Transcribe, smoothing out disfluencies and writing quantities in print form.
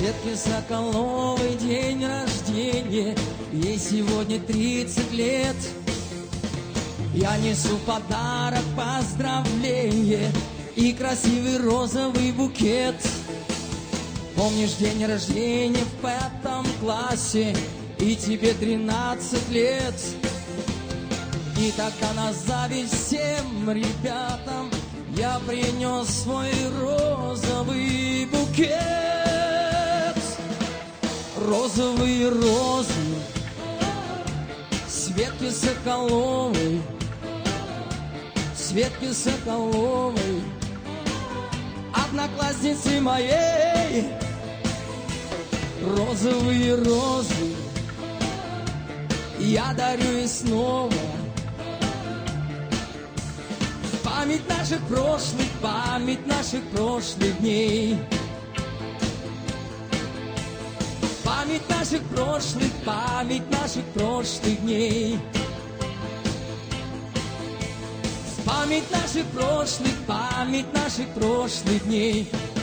Светке Соколовой день рождения, ей сегодня 30 лет. Я несу подарок, поздравление и красивый розовый букет. Помнишь день рождения в 5 классе, и тебе 13 лет. И тогда на зависть всем ребятам я принес свой розовый букет. Розовые розы Светке Соколовой, Светке Соколовой, одноклассницы моей. Розовые розы я дарю ей снова. Память наших прошлых дней. Память наших прошлых дней. Память наших прошлых дней.